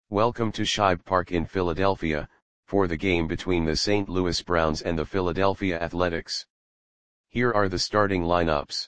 Welcome to Shibe Park in Philadelphia, for the game between the St. Louis Browns and the Philadelphia Athletics. Here are the starting lineups.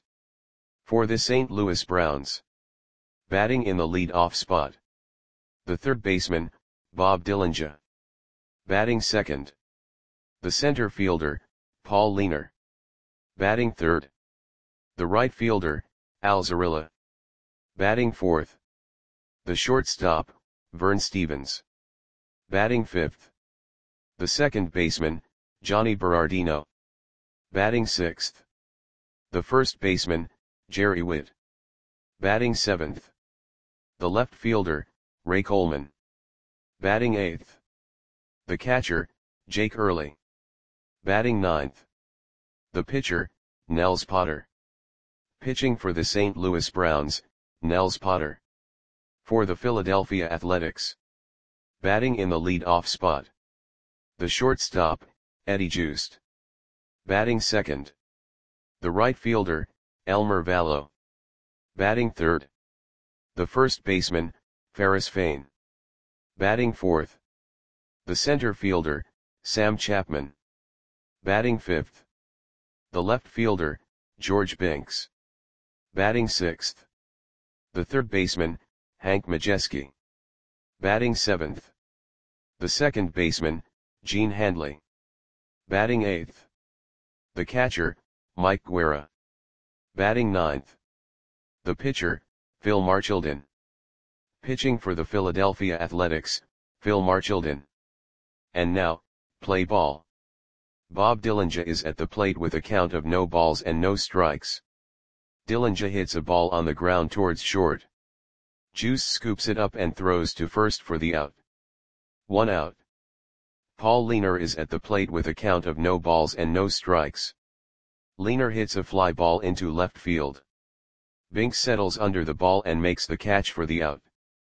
For the St. Louis Browns. Batting in the lead-off spot. The third baseman, Bob Dillinger. Batting second. The center fielder, Paul Lehner. Batting third. The right fielder, Al Zarilla. Batting fourth. The shortstop, Vern Stephens. Batting fifth. The second baseman, Johnny Berardino. Batting sixth. The first baseman, Jerry Witt. Batting seventh. The left fielder, Ray Coleman. Batting eighth. The catcher, Jake Early. Batting ninth. The pitcher, Nels Potter. Pitching for the St. Louis Browns, Nels Potter. For the Philadelphia Athletics. Batting in the lead-off spot. The shortstop, Eddie Joost. Batting second. The right fielder, Elmer Vallow. Batting third. The first baseman, Ferris Fain. Batting fourth. The center fielder, Sam Chapman. Batting fifth. The left fielder, George Binks. Batting sixth. The third baseman, Hank Majeski. Batting seventh. The second baseman, Gene Handley. Batting eighth. The catcher, Mike Guerra. Batting ninth. The pitcher, Phil Marchildon. Pitching for the Philadelphia Athletics, Phil Marchildon. And now, play ball. Bob Dillinger is at the plate with a count of no balls and no strikes. Dillinger hits a ball on the ground towards short. Juice scoops it up and throws to first for the out. 1 out. Paul Lehner is at the plate with a count of no balls and no strikes. Lehner hits a fly ball into left field. Binks settles under the ball and makes the catch for the out.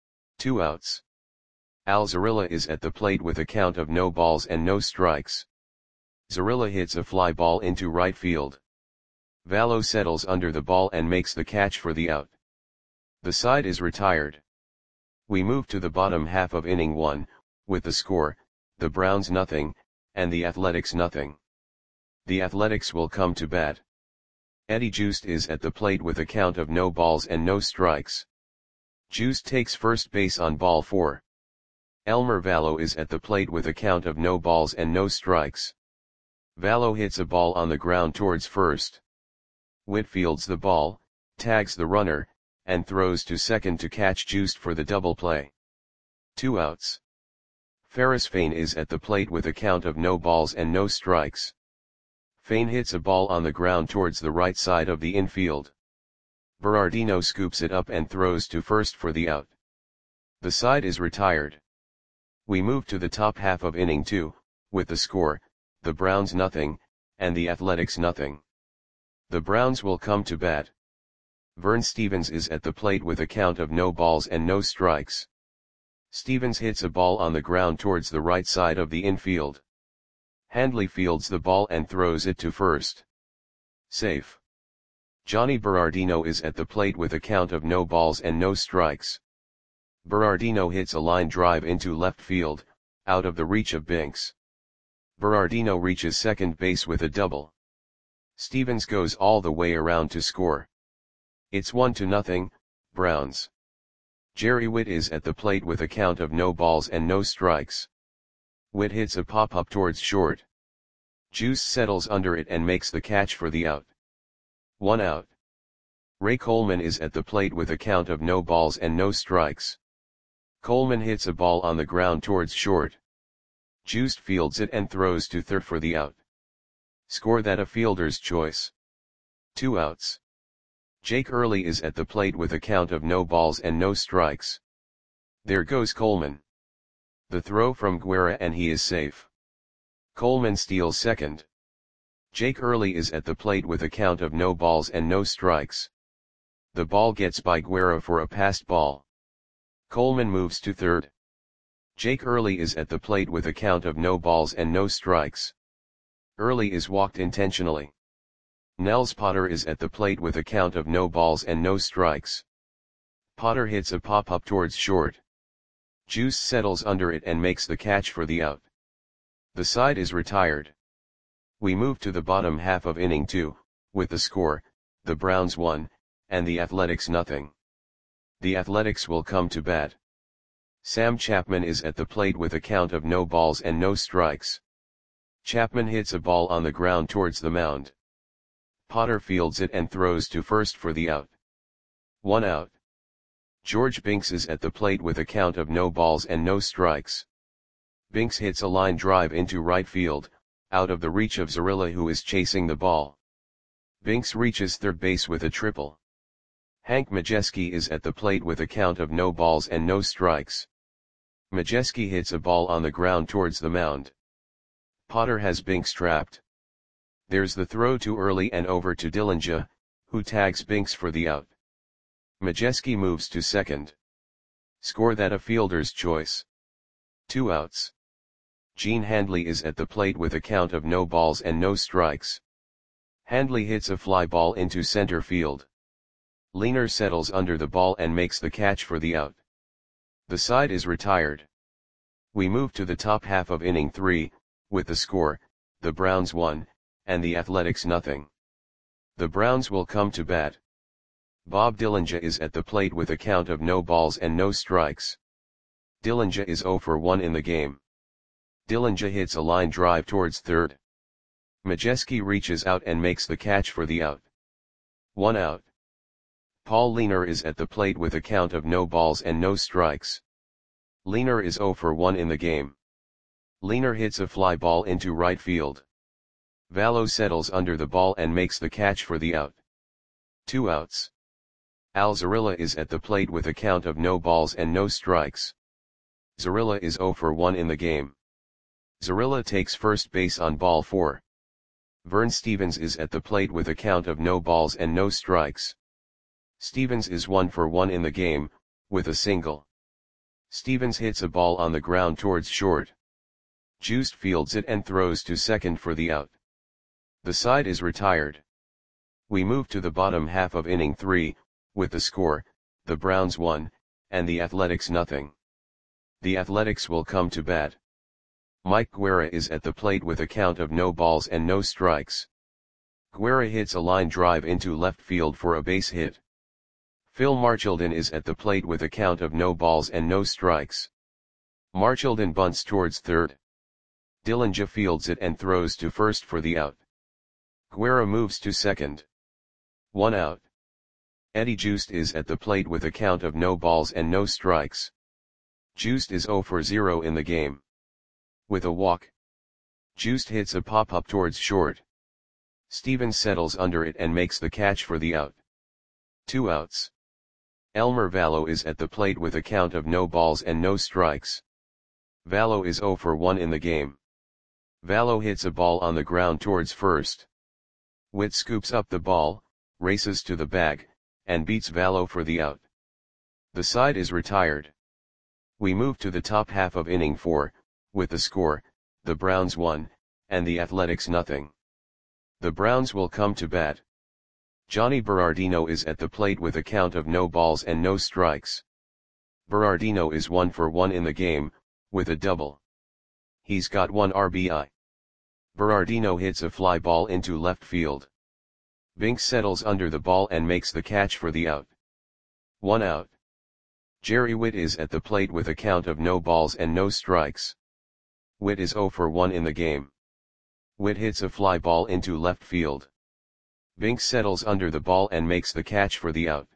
2 outs. Al Zarilla is at the plate with a count of no balls and no strikes. Zarilla hits a fly ball into right field. Vallow settles under the ball and makes the catch for the out. The side is retired. We move to the bottom half of inning 1, with the score, the Browns nothing, and the Athletics nothing. The Athletics will come to bat. Eddie Joost is at the plate with a count of no balls and no strikes. Joost takes first base on ball 4. Elmer Vallow is at the plate with a count of no balls and no strikes. Vallow hits a ball on the ground towards first. Witt fields the ball, tags the runner, and throws to second to catch Joost for the double play. 2 outs. Ferris Fain is at the plate with a count of no balls and no strikes. Fain hits a ball on the ground towards the right side of the infield. Berardino scoops it up and throws to first for the out. The side is retired. We move to the top half of inning 2, with the score, the Browns nothing, and the Athletics nothing. The Browns will come to bat. Vern Stephens is at the plate with a count of no balls and no strikes. Stephens hits a ball on the ground towards the right side of the infield. Handley fields the ball and throws it to first. Safe. Johnny Berardino is at the plate with a count of no balls and no strikes. Berardino hits a line drive into left field, out of the reach of Binks. Berardino reaches second base with a double. Stephens goes all the way around to score. It's 1-0, Browns. Jerry Witt is at the plate with a count of no balls and no strikes. Witt hits a pop-up towards short. Juice settles under it and makes the catch for the out. 1 out. Ray Coleman is at the plate with a count of no balls and no strikes. Coleman hits a ball on the ground towards short. Juice fields it and throws to third for the out. Score that a fielder's choice. 2 outs. Jake Early is at the plate with a count of no balls and no strikes. There goes Coleman. The throw from Guerra and he is safe. Coleman steals second. Jake Early is at the plate with a count of no balls and no strikes. The ball gets by Guerra for a passed ball. Coleman moves to third. Jake Early is at the plate with a count of no balls and no strikes. Early is walked intentionally. Nels Potter is at the plate with a count of no balls and no strikes. Potter hits a pop-up towards short. Juice settles under it and makes the catch for the out. The side is retired. We move to the bottom half of inning 2, with the score, the Browns 1, and the Athletics nothing. The Athletics will come to bat. Sam Chapman is at the plate with a count of no balls and no strikes. Chapman hits a ball on the ground towards the mound. Potter fields it and throws to first for the out. 1 out. George Binks is at the plate with a count of no balls and no strikes. Binks hits a line drive into right field, out of the reach of Zarilla, who is chasing the ball. Binks reaches third base with a triple. Hank Majeski is at the plate with a count of no balls and no strikes. Majeski hits a ball on the ground towards the mound. Potter has Binks trapped. There's the throw too early and over to Dillinja, who tags Binks for the out. Majeski moves to second. Score that a fielder's choice. 2 outs. Gene Handley is at the plate with a count of no balls and no strikes. Handley hits a fly ball into center field. Leaner settles under the ball and makes the catch for the out. The side is retired. We move to the top half of inning 3, with the score, the Browns 1, and the Athletics nothing. The Browns will come to bat. Bob Dillinja is at the plate with a count of no balls and no strikes. Dillinja is 0 for 1 in the game. Dillinja hits a line drive towards third. Majeski reaches out and makes the catch for the out. 1 out. Paul Leaner is at the plate with a count of no balls and no strikes. Leaner is 0 for 1 in the game. Leaner hits a fly ball into right field. Vallo settles under the ball and makes the catch for the out. 2 outs. Al Zarilla is at the plate with a count of no balls and no strikes. Zarilla is 0 for 1 in the game. Zarilla takes first base on ball 4. Vern Stevens is at the plate with a count of no balls and no strikes. Stevens is 1 for 1 in the game, with a single. Stevens hits a ball on the ground towards short. Juiced fields it and throws to second for the out. The side is retired. We move to the bottom half of inning 3, with the score, the Browns 1, and the Athletics nothing. The Athletics will come to bat. Mike Guerra is at the plate with a count of no balls and no strikes. Guerra hits a line drive into left field for a base hit. Phil Marchildon is at the plate with a count of no balls and no strikes. Marchildon bunts towards third. Dillinja fields it and throws to first for the out. Guerra moves to second. 1 out. Eddie Juiced is at the plate with a count of no balls and no strikes. Juiced is 0 for 0 in the game. With a walk. Juiced hits a pop-up towards short. Stevens settles under it and makes the catch for the out. 2 outs. Elmer Vallo is at the plate with a count of no balls and no strikes. Vallo is 0 for 1 in the game. Vallo hits a ball on the ground towards first. Witt scoops up the ball, races to the bag, and beats Vallo for the out. The side is retired. We move to the top half of inning 4, with the score, the Browns 1, and the Athletics nothing. The Browns will come to bat. Johnny Berardino is at the plate with a count of no balls and no strikes. Berardino is 1 for 1 in the game, with a double. He's got 1 RBI. Berardino hits a fly ball into left field. Binks settles under the ball and makes the catch for the out. 1 out. Jerry Witt is at the plate with a count of no balls and no strikes. Witt is 0 for 1 in the game. Witt hits a fly ball into left field. Binks settles under the ball and makes the catch for the out.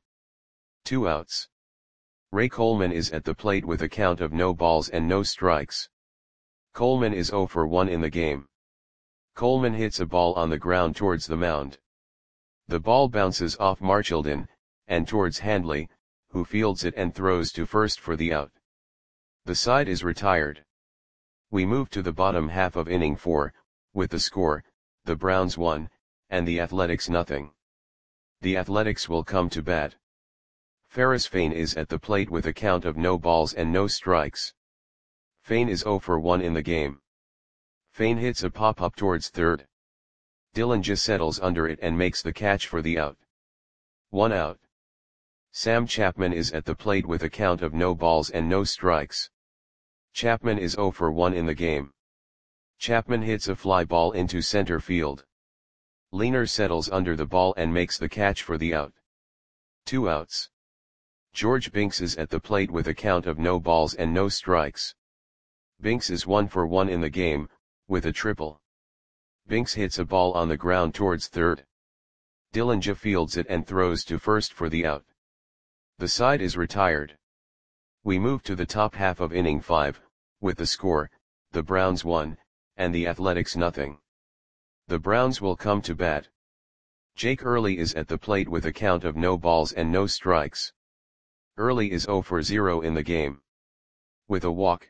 2 outs. Ray Coleman is at the plate with a count of no balls and no strikes. Coleman is 0 for 1 in the game. Coleman hits a ball on the ground towards the mound. The ball bounces off Marchildon, and towards Handley, who fields it and throws to first for the out. The side is retired. We move to the bottom half of inning 4, with the score, the Browns 1, and the Athletics nothing. The Athletics will come to bat. Ferris Fain is at the plate with a count of no balls and no strikes. Fain is 0 for 1 in the game. Fain hits a pop-up towards third. Dillinja settles under it and makes the catch for the out. 1 out. Sam Chapman is at the plate with a count of no balls and no strikes. Chapman is 0 for 1 in the game. Chapman hits a fly ball into center field. Lehner settles under the ball and makes the catch for the out. 2 outs. George Binks is at the plate with a count of no balls and no strikes. Binks is 1 for 1 in the game, with a triple. Binks hits a ball on the ground towards third. Dillinger fields it and throws to first for the out. The side is retired. We move to the top half of inning 5, with the score, the Browns 1, and the Athletics nothing. The Browns will come to bat. Jake Early is at the plate with a count of no balls and no strikes. Early is 0 for 0 in the game. With a walk.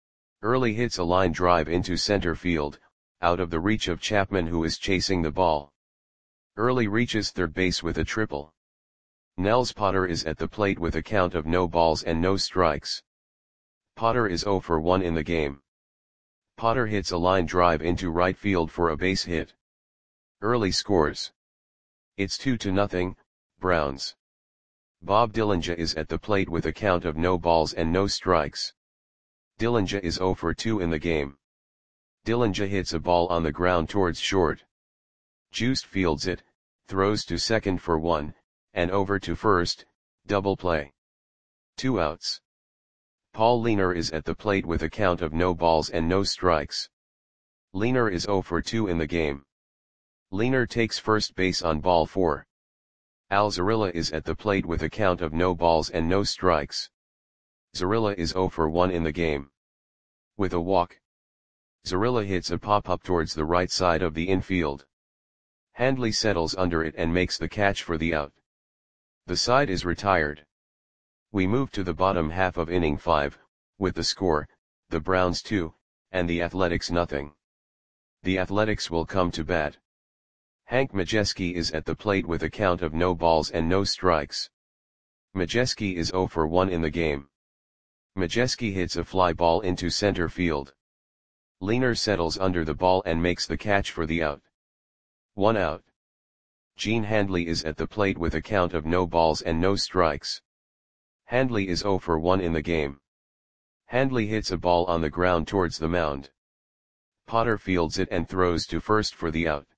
Early hits a line drive into center field, out of the reach of Chapman who is chasing the ball. Early reaches third base with a triple. Nels Potter is at the plate with a count of no balls and no strikes. Potter is 0 for 1 in the game. Potter hits a line drive into right field for a base hit. Early scores. It's 2-0, Browns. Bob Dillinger is at the plate with a count of no balls and no strikes. Dillinger is 0 for 2 in the game. Dillinger hits a ball on the ground towards short. Juiced fields it, throws to second for 1, and over to first, double play. 2 outs. Paul Lehner is at the plate with a count of no balls and no strikes. Lehner is 0 for 2 in the game. Lehner takes first base on ball 4. Al Zarilla is at the plate with a count of no balls and no strikes. Zarilla is 0 for 1 in the game. With a walk. Zarilla hits a pop-up towards the right side of the infield. Handley settles under it and makes the catch for the out. The side is retired. We move to the bottom half of inning 5, with the score, the Browns 2, and the Athletics nothing. The Athletics will come to bat. Hank Majeski is at the plate with a count of no balls and no strikes. Majeski is 0 for 1 in the game. Majeski hits a fly ball into center field. Lehner settles under the ball and makes the catch for the out. 1 out. Gene Handley is at the plate with a count of no balls and no strikes. Handley is 0 for 1 in the game. Handley hits a ball on the ground towards the mound. Potter fields it and throws to first for the out.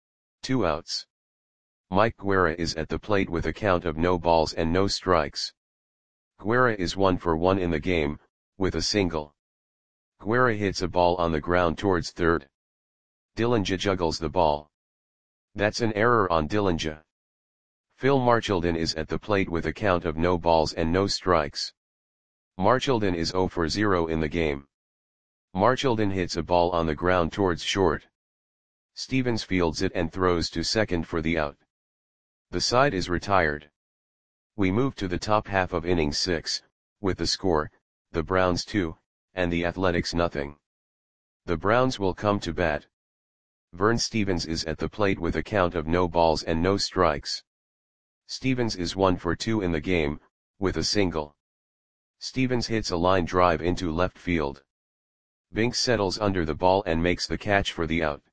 2 outs. Mike Guerra is at the plate with a count of no balls and no strikes. Guerra is 1 for 1 in the game, with a single. Guerra hits a ball on the ground towards third. Dillinger juggles the ball. That's an error on Dillinger. Phil Marchildon is at the plate with a count of no balls and no strikes. Marchildon is 0 for 0 in the game. Marchildon hits a ball on the ground towards short. Stevens fields it and throws to second for the out. The side is retired. We move to the top half of inning 6, with the score, the Browns 2, and the Athletics nothing. The Browns will come to bat. Vern Stevens is at the plate with a count of no balls and no strikes. Stevens is 1 for 2 in the game, with a single. Stevens hits a line drive into left field. Binks settles under the ball and makes the catch for the out.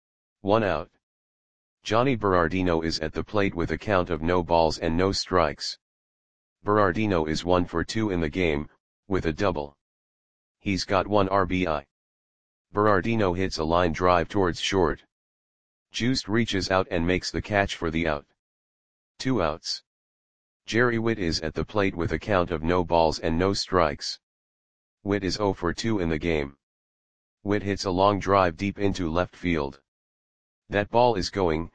1 out. Johnny Berardino is at the plate with a count of no balls and no strikes. Berardino is 1 for 2 in the game, with a double. He's got 1 RBI. Berardino hits a line drive towards short. Juiced reaches out and makes the catch for the out. 2 outs. Jerry Witt is at the plate with a count of no balls and no strikes. Witt is 0 for 2 in the game. Witt hits a long drive deep into left field. That ball is gone.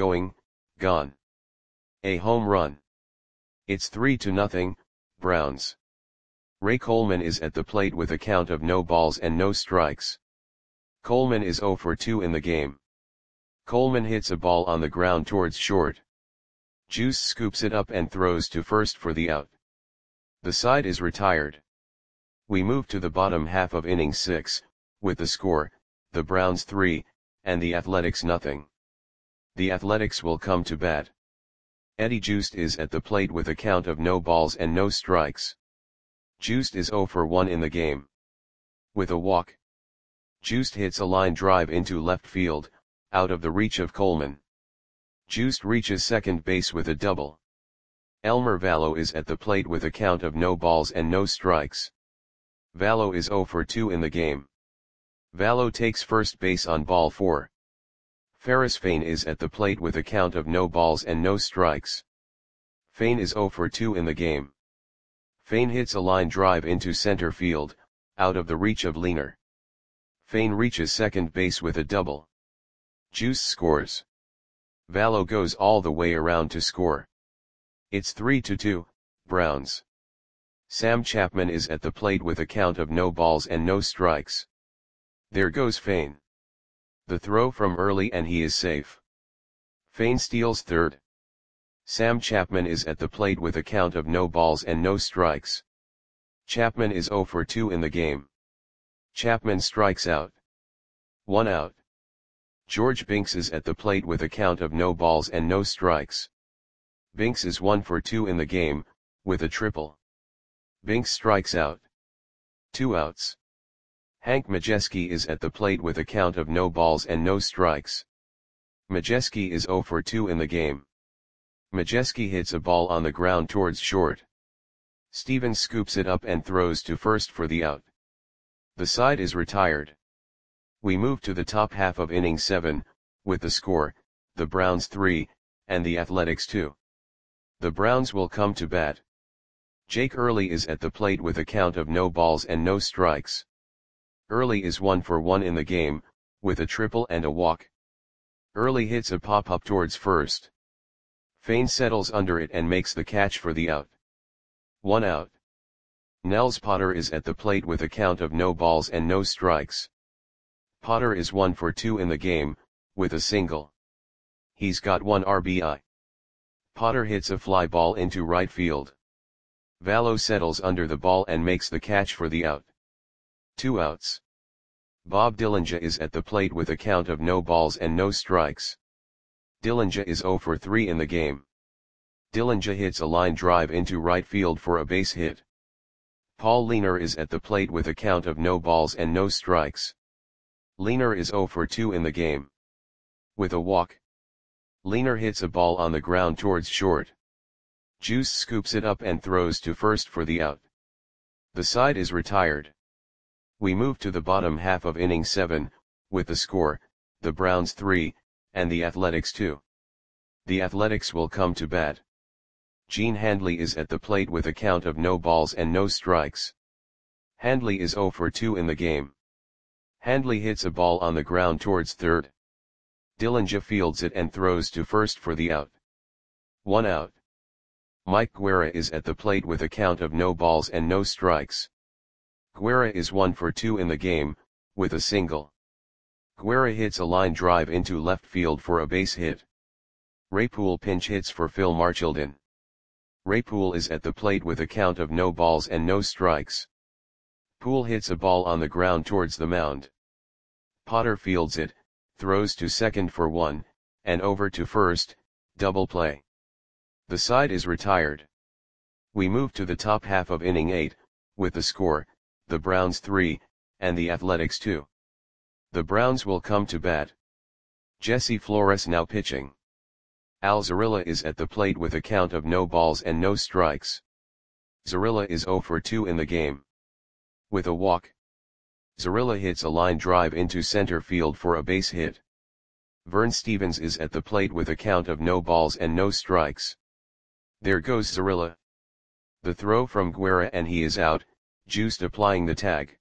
A home run. It's 3-0, Browns. Ray Coleman is at the plate with a count of no balls and no strikes. Coleman is 0 for 2 in the game. Coleman hits a ball on the ground towards short. Juice scoops it up and throws to first for the out. The side is retired. We move to the bottom half of inning 6, with the score, the Browns 3, and the Athletics nothing. The Athletics will come to bat. Eddie Juiced is at the plate with a count of no balls and no strikes. Juiced is 0 for 1 in the game. With a walk. Juiced hits a line drive into left field, out of the reach of Coleman. Juiced reaches second base with a double. Elmer Vallow is at the plate with a count of no balls and no strikes. Valo is 0 for 2 in the game. Valo takes first base on ball 4. Ferris Fane is at the plate with a count of no balls and no strikes. Fane is 0 for 2 in the game. Fane hits a line drive into center field, out of the reach of Leaner. Fane reaches second base with a double. Juice scores. Valo goes all the way around to score. It's 3-2, Browns. Sam Chapman is at the plate with a count of no balls and no strikes. There goes Fane. The throw from early and he is safe. Fane steals third. Sam Chapman is at the plate with a count of no balls and no strikes. Chapman is 0 for 2 in the game. Chapman strikes out. 1 out. George Binks is at the plate with a count of no balls and no strikes. Binks is 1 for 2 in the game, with a triple. Binks strikes out. 2 outs. Hank Majeski is at the plate with a count of no balls and no strikes. Majeski is 0 for 2 in the game. Majeski hits a ball on the ground towards short. Stevens scoops it up and throws to first for the out. The side is retired. We move to the top half of inning 7, with the score, the Browns 3, and the Athletics 2. The Browns will come to bat. Jake Early is at the plate with a count of no balls and no strikes. Early is 1 for 1 in the game, with a triple and a walk. Early hits a pop-up towards first. Fane settles under it and makes the catch for the out. 1 out. Nels Potter is at the plate with a count of no balls and no strikes. Potter is 1 for 2 in the game, with a single. He's got 1 RBI. Potter hits a fly ball into right field. Valo settles under the ball and makes the catch for the out. 2 outs. Bob Dillinja is at the plate with a count of no balls and no strikes. Dillinja is 0 for 3 in the game. Dillinja hits a line drive into right field for a base hit. Paul Leaner is at the plate with a count of no balls and no strikes. Leaner is 0 for 2 in the game. With a walk. Leaner hits a ball on the ground towards short. Juice scoops it up and throws to first for the out. The side is retired. We move to the bottom half of inning 7, with the score, the Browns 3, and the Athletics 2. The Athletics will come to bat. Gene Handley is at the plate with a count of no balls and no strikes. Handley is 0 for 2 in the game. Handley hits a ball on the ground towards third. Dillinja fields it and throws to first for the out. 1 out. Mike Guerra is at the plate with a count of no balls and no strikes. Guerra is 1 for 2 in the game, with a single. Guerra hits a line drive into left field for a base hit. Raypool pinch hits for Phil Marchildon. Raypool is at the plate with a count of no balls and no strikes. Poole hits a ball on the ground towards the mound. Potter fields it, throws to second for 1, and over to first, double play. The side is retired. We move to the top half of inning 8, with the score, the Browns 3, and the Athletics 2. The Browns will come to bat. Jesse Flores now pitching. Al Zarilla is at the plate with a count of no balls and no strikes. Zarilla is 0 for 2 in the game. With a walk. Zarilla hits a line drive into center field for a base hit. Vern Stevens is at the plate with a count of no balls and no strikes. There goes Zarilla. The throw from Guerra and he is out, Juiced applying the tag.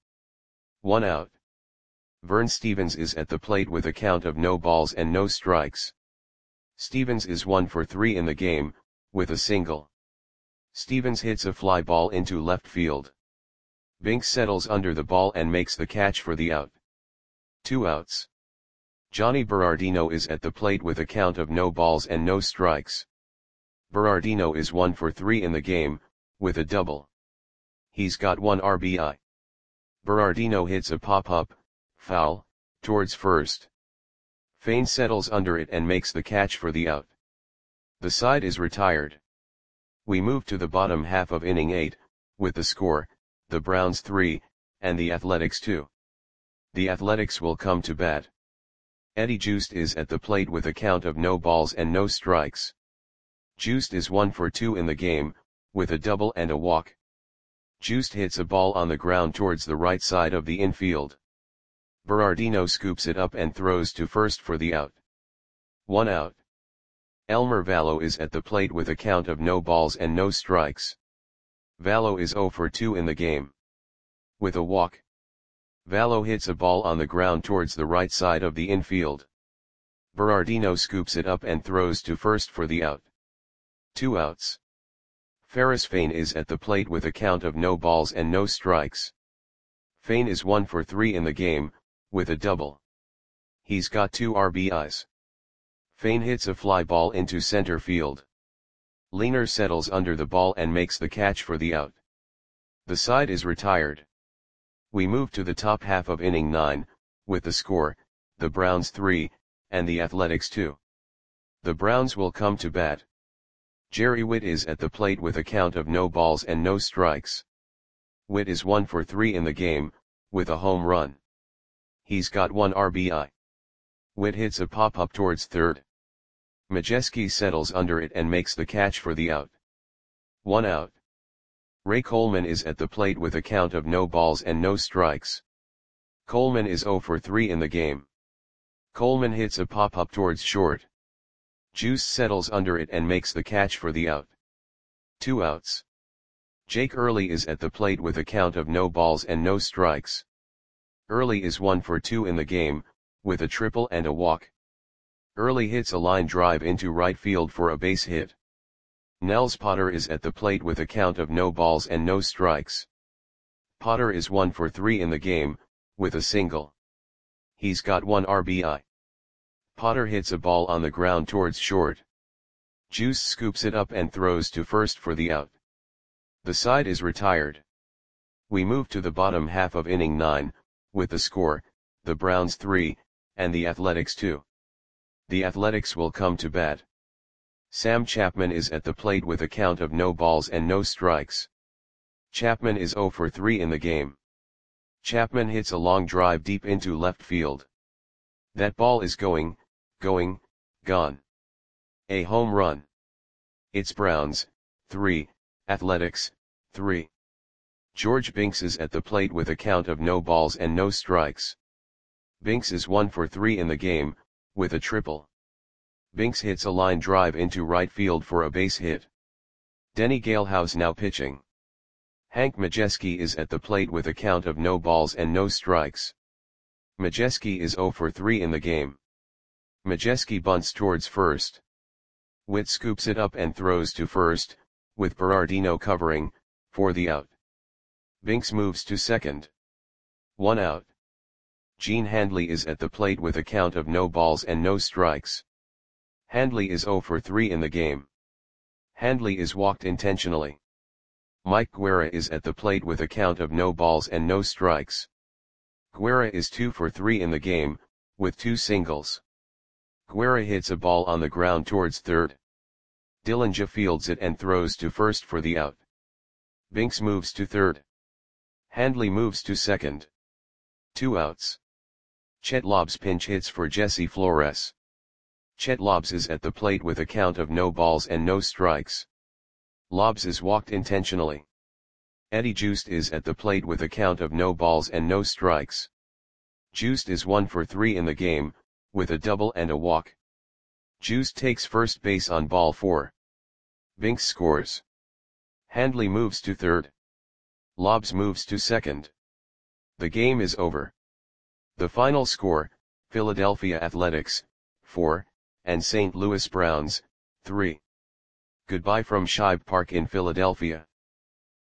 1 out. Vern Stevens is at the plate with a count of no balls and no strikes. Stevens is 1 for 3 in the game, with a single. Stevens hits a fly ball into left field. Binks settles under the ball and makes the catch for the out. 2 outs. Johnny Berardino is at the plate with a count of no balls and no strikes. Berardino is 1 for 3 in the game, with a double. He's got 1 RBI. Berardino hits a pop-up, foul, towards first. Fane settles under it and makes the catch for the out. The side is retired. We move to the bottom half of inning 8, with the score, the Browns 3, and the Athletics 2. The Athletics will come to bat. Eddie Juiced is at the plate with a count of no balls and no strikes. Juiced is 1 for 2 in the game, with a double and a walk. Juste hits a ball on the ground towards the right side of the infield. Berardino scoops it up and throws to first for the out. 1 out. Elmer Vallo is at the plate with a count of no balls and no strikes. Vallo is 0 for 2 in the game. With a walk, Vallo hits a ball on the ground towards the right side of the infield. Berardino scoops it up and throws to first for the out. 2 outs. Ferris Fain is at the plate with a count of no balls and no strikes. Fain is 1 for 3 in the game, with a double. He's got 2 RBIs. Fain hits a fly ball into center field. Lehner settles under the ball and makes the catch for the out. The side is retired. We move to the top half of inning 9, with the score, the Browns 3, and the Athletics 2. The Browns will come to bat. Jerry Witt is at the plate with a count of no balls and no strikes. Witt is 1 for 3 in the game, with a home run. He's got 1 RBI. Witt hits a pop-up towards third. Majewski settles under it and makes the catch for the out. 1 out. Ray Coleman is at the plate with a count of no balls and no strikes. Coleman is 0 for 3 in the game. Coleman hits a pop-up towards short. Juice settles under it and makes the catch for the out. 2 outs. Jake Early is at the plate with a count of no balls and no strikes. Early is 1 for 2 in the game, with a triple and a walk. Early hits a line drive into right field for a base hit. Nels Potter is at the plate with a count of no balls and no strikes. Potter is 1 for 3 in the game, with a single. He's got 1 RBI. Potter hits a ball on the ground towards short. Juice scoops it up and throws to first for the out. The side is retired. We move to the bottom half of inning 9, with the score, the Browns 3, and the Athletics 2. The Athletics will come to bat. Sam Chapman is at the plate with a count of no balls and no strikes. Chapman is 0 for 3 in the game. Chapman hits a long drive deep into left field. That ball is going, gone. A home run. It's Browns, 3, Athletics, 3. George Binks is at the plate with a count of no balls and no strikes. Binks is 1 for 3 in the game, with a triple. Binks hits a line drive into right field for a base hit. Denny Galehouse now pitching. Hank Majewski is at the plate with a count of no balls and no strikes. Majewski is 0 for 3 in the game. Majewski bunts towards first. Witt scoops it up and throws to first, with Berardino covering, for the out. Binks moves to second. 1 out. Gene Handley is at the plate with a count of no balls and no strikes. Handley is 0 for 3 in the game. Handley is walked intentionally. Mike Guerra is at the plate with a count of no balls and no strikes. Guerra is 2 for 3 in the game, with 2 singles. Guerra hits a ball on the ground towards third. Dillinja fields it and throws to first for the out. Binks moves to third. Handley moves to second. 2 outs. Chet Lobbs pinch hits for Jesse Flores. Chet Lobbs is at the plate with a count of no balls and no strikes. Lobbs is walked intentionally. Eddie Juste is at the plate with a count of no balls and no strikes. Juste is 1 for 3 in the game, with a double and a walk. Juste takes first base on ball 4. Binks scores. Handley moves to third. Lobbs moves to second. The game is over. The final score, Philadelphia Athletics, 4, and St. Louis Browns, 3. Goodbye from Shibe Park in Philadelphia.